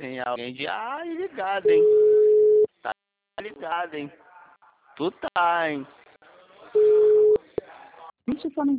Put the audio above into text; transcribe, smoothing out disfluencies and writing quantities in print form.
tem alguém de ligado, hein? Tá ligado, hein? Tu tá, hein? Isso foi